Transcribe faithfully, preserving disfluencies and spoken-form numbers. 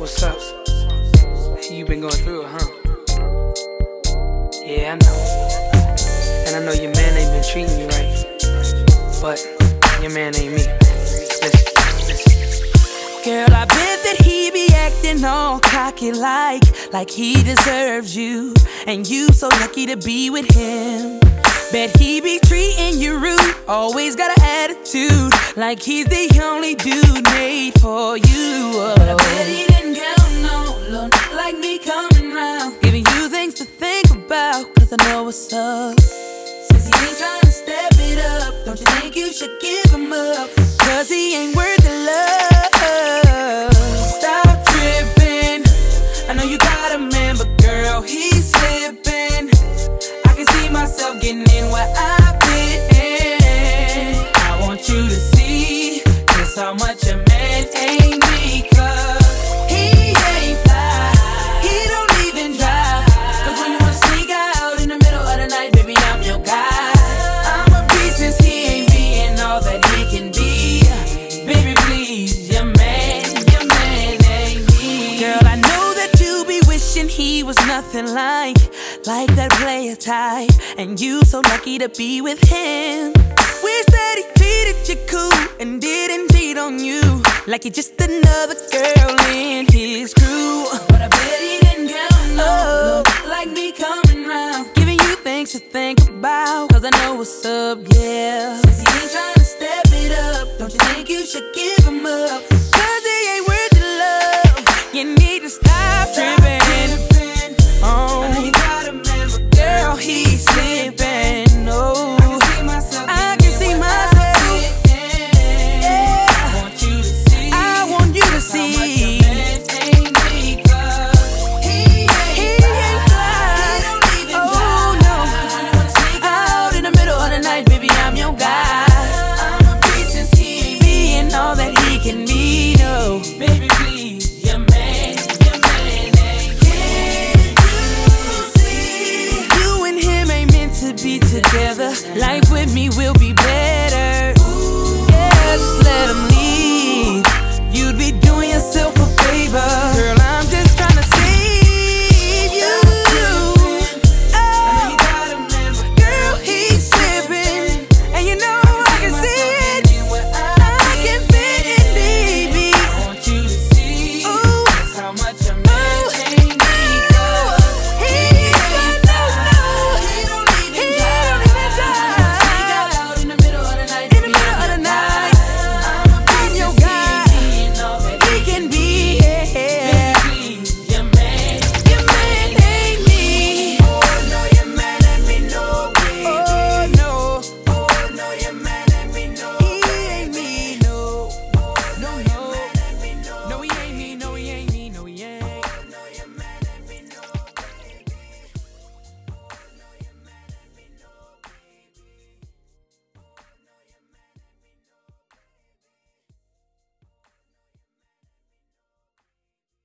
What's up? You been going through it, huh? Yeah, I know. And I know your man ain't been treating you right, but your man ain't me. Listen, listen. Girl, I bet that he be acting all cocky like, like he deserves you, and you so lucky to be with him. Bet he be treating you rude, always got an attitude, like he's the only dude made for you. Oh. But I bet he didn't count no look like me coming round, giving you things to think about, cause I know what's up. Since he ain't trying to step it up, don't you think you should give him up? Cause he ain't worth the love. Stop tripping, I know you got a man, but girl, he's slipping. I can see myself getting in where I fit in. I want you to see just how much a man ain't me, cause he ain't fly, he don't even drive. Cause when you wanna sneak out in the middle of the night, baby, I'm your guy. I'm a beast since he ain't being all that he can be. Baby, please, your man, your man ain't me. Girl, I know that you be wishing he was nothing like Like that player type, and you so lucky to be with him. Wish that he treated you cool and didn't cheat on you, like you're just another girl in his crew. But I bet he didn't count no look like me coming round, giving you things to think about, cause I know what's up, yeah. Since he ain't trying to step it up, don't you think you should give him up? Cause he ain't worth the love, you need to stop tripping. Oh, I know you got a man, but girl, he's slipping. Oh, I can see myself. I can see myself. Yeah. I want you to see. I want you to see. How much your man ain't me, cause he ain't fly. He don't even oh no. When you wanna sneak out in the middle of the night, baby, I'm your guy. I'm a beast since he ain't being all that he can be. No, baby, please, your man. To be together, life with me will be better.